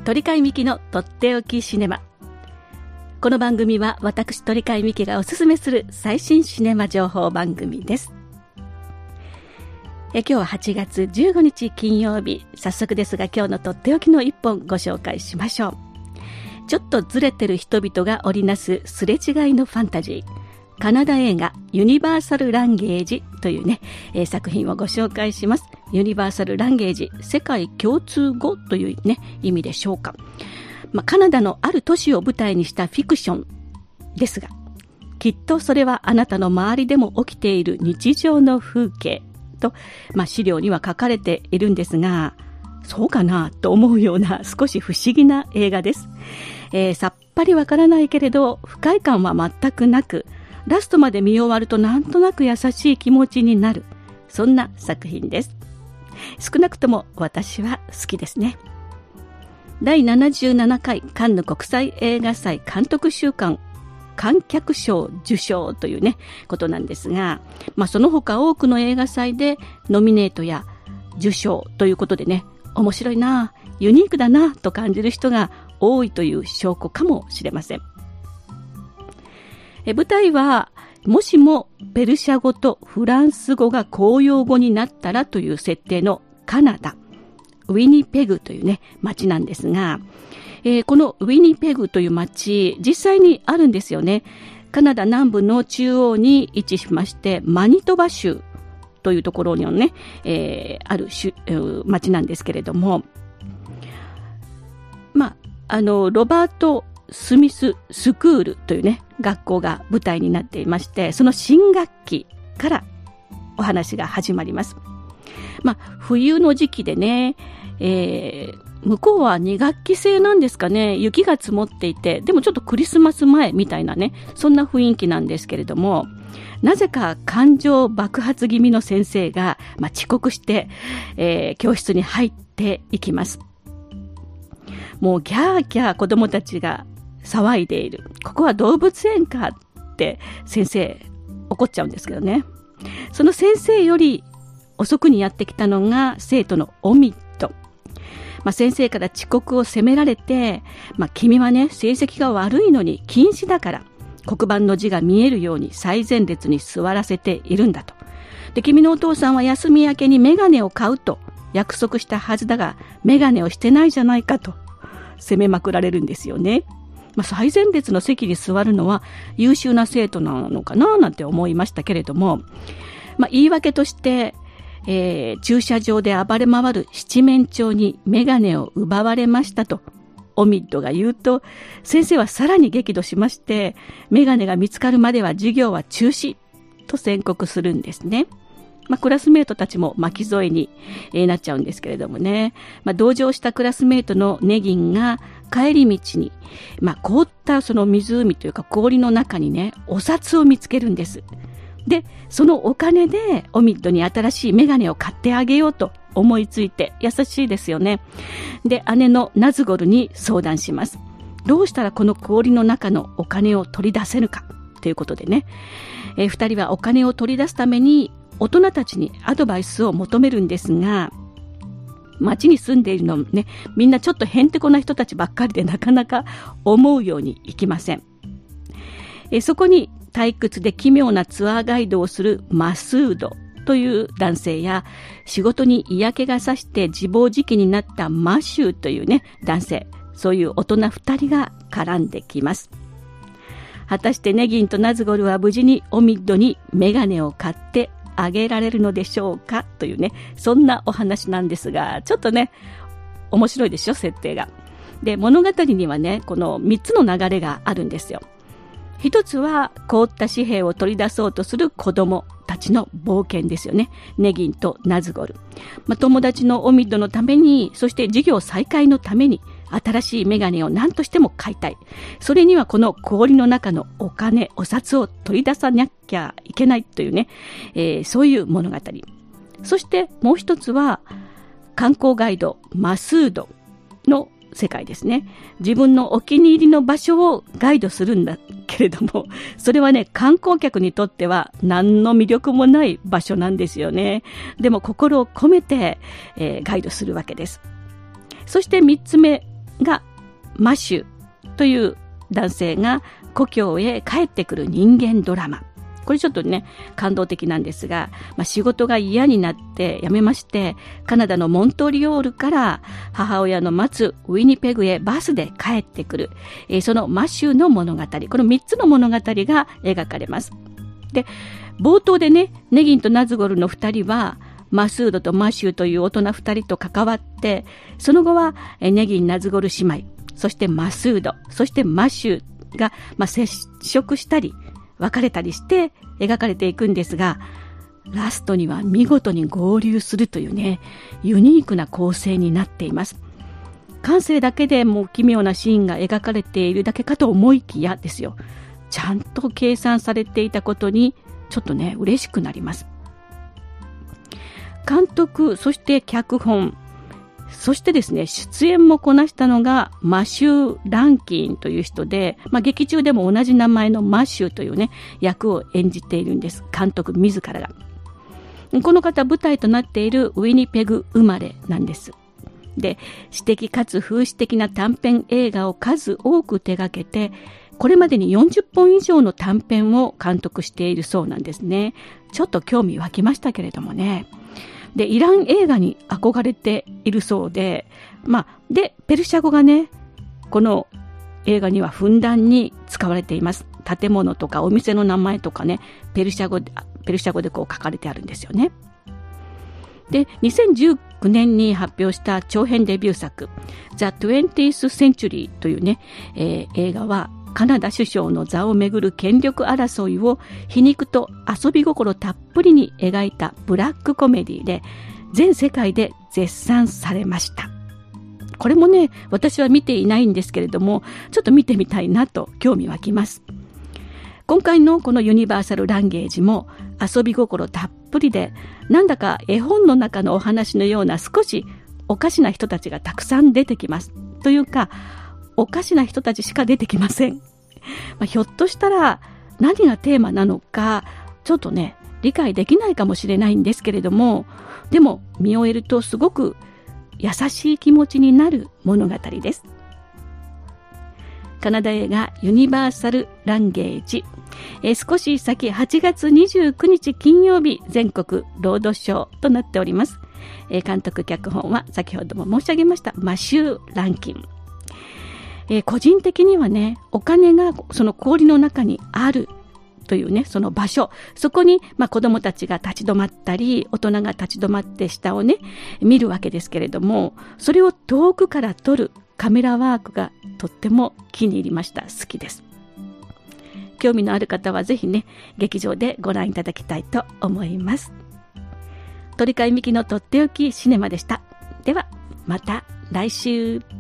鳥飼美希のとっておきシネマ。この番組は私鳥飼美希がおすすめする最新シネマ情報番組です。今日は8月15日金曜日。早速ですが今日のとっておきの一本ご紹介しましょう。ちょっとずれてる人々が織りなすすれ違いのファンタジー。カナダ映画ユニバーサルランゲージというね、作品をご紹介します。ユニバーサルランゲージ、世界共通語というね意味でしょうか。カナダのある都市を舞台にしたフィクションですが、きっとそれはあなたの周りでも起きている日常の風景と、資料には書かれているんですが、そうかなと思うような少し不思議な映画です。さっぱりわからないけれど不快感は全くなく、ラストまで見終わるとなんとなく優しい気持ちになる、そんな作品です。少なくとも私は好きですね。第77回カンヌ国際映画祭監督週間観客賞受賞というねことなんですが、その他多くの映画祭でノミネートや受賞ということでね、面白いな、ユニークだなと感じる人が多いという証拠かもしれません。舞台はもしもペルシャ語とフランス語が公用語になったらという設定のカナダウィニペグというね町なんですが、このウィニペグという町実際にあるんですよね。カナダ南部の中央に位置しまして、マニトバ州というところにね、ある町なんですけれども、ロバート・スミススクールというね学校が舞台になっていまして、その新学期からお話が始まります。冬の時期でね、向こうは2学期制なんですかね、雪が積もっていて、でもちょっとクリスマス前みたいなね、そんな雰囲気なんですけれども、なぜか感情爆発気味の先生が、遅刻して、教室に入っていきます。もうギャーギャー子供たちが騒いでいる。ここは動物園かって先生怒っちゃうんですけどね。その先生より遅くにやってきたのが生徒のオミット。先生から遅刻を責められて、君はね成績が悪いのに禁止だから黒板の字が見えるように最前列に座らせているんだと。で、君のお父さんは休み明けにメガネを買うと約束したはずだがメガネをしてないじゃないかと責めまくられるんですよね。最前列の席に座るのは優秀な生徒なのかななんて思いましたけれども、言い訳として、駐車場で暴れ回る七面鳥にメガネを奪われましたとオミッドが言うと、先生はさらに激怒しまして、メガネが見つかるまでは授業は中止と宣告するんですね。クラスメートたちも巻き添えになっちゃうんですけれどもね、同乗したクラスメートのネギンが帰り道に、凍ったその湖というか氷の中にねお札を見つけるんです。で、そのお金でオミッドに新しいメガネを買ってあげようと思いついて、優しいですよね。で、姉のナズゴルに相談します。どうしたらこの氷の中のお金を取り出せるかということでね、二人はお金を取り出すために大人たちにアドバイスを求めるんですが、町に住んでいるのね、みんなちょっとへんてこな人たちばっかりでなかなか思うようにいきません。そこに退屈で奇妙なツアーガイドをするマスードという男性や、仕事に嫌気がさして自暴自棄になったマシューというね男性、そういう大人2人が絡んできます。果たしてネギンとナズゴルは無事にオミッドにメガネを買ってあげられるのでしょうかというね、そんなお話なんですが、ちょっとね面白いでしょ設定が。で、物語にはねこの3つの流れがあるんですよ。一つは凍った紙幣を取り出そうとする子供たちの冒険ですよね。ネギンとナズゴル、友達のオミッドのために、そして授業再開のために新しいメガネを何としても買いたい。それにはこの氷の中のお金、お札を取り出さなきゃいけないというね、そういう物語。そしてもう一つは観光ガイドマスードの世界ですね。自分のお気に入りの場所をガイドするんだけれども、それはね観光客にとっては何の魅力もない場所なんですよね。でも心を込めて、ガイドするわけです。そして3つ目がマシュという男性が故郷へ帰ってくる人間ドラマ。これちょっとね、感動的なんですが、仕事が嫌になって辞めまして、カナダのモントリオールから母親の待つウィニペグへバスで帰ってくる、そのマシュの物語、この3つの物語が描かれます。で、冒頭でね、ネギンとナズゴルの2人は、マスードとマシュという大人2人と関わって、その後はネギン・ナズゴル姉妹、そしてマスード、そしてマシュが、接触したり、別れたりして描かれていくんですが、ラストには見事に合流するというね、ユニークな構成になっています。感性だけでもう奇妙なシーンが描かれているだけかと思いきやですよ。ちゃんと計算されていたことにちょっとね、嬉しくなります。監督、そして脚本、そしてですね、出演もこなしたのがマシュー・ランキンという人で、劇中でも同じ名前のマシューというね、役を演じているんです。監督自らが。この方、舞台となっているウィニペグ生まれなんです。で、詩的かつ風刺的な短編映画を数多く手掛けて、これまでに40本以上の短編を監督しているそうなんですね。ちょっと興味湧きましたけれどもね。で、イラン映画に憧れているそうで、で、ペルシャ語がね、この映画にはふんだんに使われています。建物とかお店の名前とかね、ペルシャ語でこう書かれてあるんですよね。で、2019年に発表した長編デビュー作、The 20th Century というね、映画は、カナダ首相の座をめぐる権力争いを皮肉と遊び心たっぷりに描いたブラックコメディで全世界で絶賛されました。これもね、私は見ていないんですけれども、ちょっと見てみたいなと興味湧きます。今回のこのユニバーサルランゲージも遊び心たっぷりで、なんだか絵本の中のお話のような少しおかしな人たちがたくさん出てきます。というか、おかしな人たちしか出てきません。ひょっとしたら何がテーマなのかちょっとね理解できないかもしれないんですけれども、でも見終えるとすごく優しい気持ちになる物語です。カナダ映画ユニバーサルランゲージ、少し先8月29日金曜日全国ロードショーとなっております。監督脚本は先ほども申し上げましたマシュー・ランキン。個人的にはね、お金がその氷の中にあるというね、その場所、そこに子供たちが立ち止まったり、大人が立ち止まって下をね、見るわけですけれども、それを遠くから撮るカメラワークがとっても気に入りました。好きです。興味のある方はぜひね、劇場でご覧いただきたいと思います。鳥飼美希のとっておきシネマでした。では、また来週。